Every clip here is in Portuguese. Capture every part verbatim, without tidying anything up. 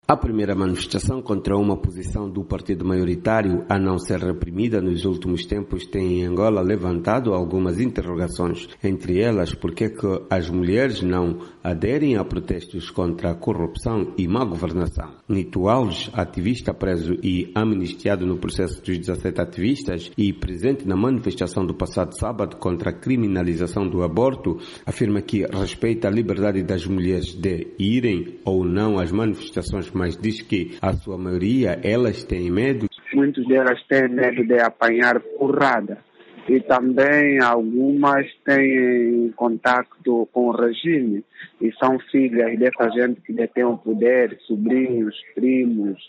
A primeira manifestação contra uma posição do partido maioritário a não ser reprimida nos últimos tempos tem em Angola levantado algumas interrogações, entre elas por que as mulheres não aderem a protestos contra a corrupção e má governação. Nito Alves, ativista preso e amnistiado no processo dos dezassete ativistas e presente na manifestação do passado sábado contra a criminalização do aborto, afirma que respeita a liberdade das mulheres de irem ou não às manifestações, mas diz que a sua maioria, elas têm medo. Muitas delas têm medo de apanhar porrada e também algumas têm contato com o regime e são filhas dessa gente que detém o poder, sobrinhos, primos,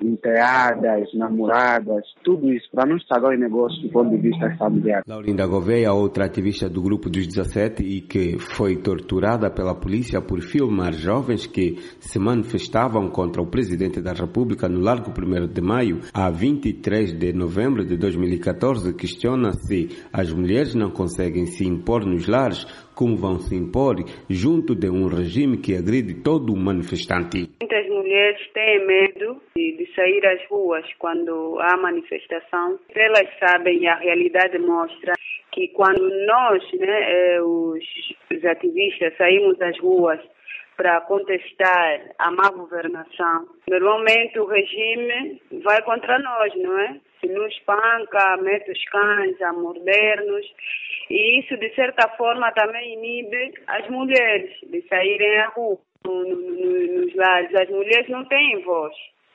enteadas, namoradas, tudo isso, para não estragar o negócio do ponto de vista familiar. Laurinda Gouveia, outra ativista do grupo dos dezassete e que foi torturada pela polícia por filmar jovens que se manifestavam contra o presidente da República no Largo primeiro de Maio a vinte e três de novembro de dois mil e catorze, questiona se as mulheres não conseguem se impor nos lares, como vão se impor junto de um regime que agride todo o manifestante. Muitas mulheres têm medo de, de sair às ruas quando há manifestação. Elas sabem e a realidade mostra que quando nós, né, os, os ativistas, saímos às ruas para contestar a má governação, normalmente o regime vai contra nós, não é? Se nos espanca, mete os cães a morder-nos. E isso, de certa forma, também inibe as mulheres de saírem à rua, no, no, nos lares. As mulheres não têm voz.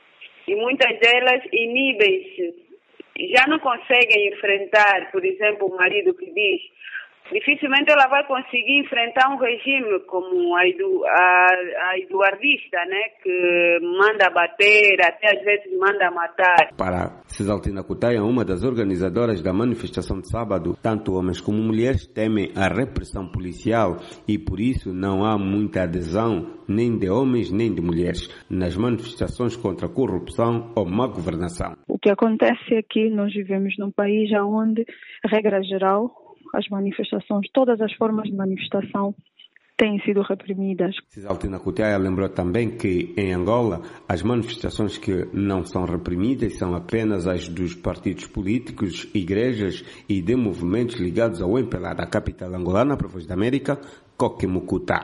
E muitas delas inibem-se. Já não conseguem enfrentar, por exemplo, o marido que diz, dificilmente ela vai conseguir enfrentar um regime como a, edu, a, a eduardista, né, que manda bater, até às vezes manda matar. Para Cisaltina Cutaia, uma das organizadoras da manifestação de sábado, tanto homens como mulheres temem a repressão policial e por isso não há muita adesão nem de homens nem de mulheres nas manifestações contra a corrupção ou má governação. O que acontece é que nós vivemos num país onde, regra geral, as manifestações, todas as formas de manifestação têm sido reprimidas. Cisaltina Cutaia lembrou também que, em Angola, as manifestações que não são reprimidas são apenas as dos partidos políticos, igrejas e de movimentos ligados ao M P L A da capital angolana, para a Voz da América, Coque Mucuta.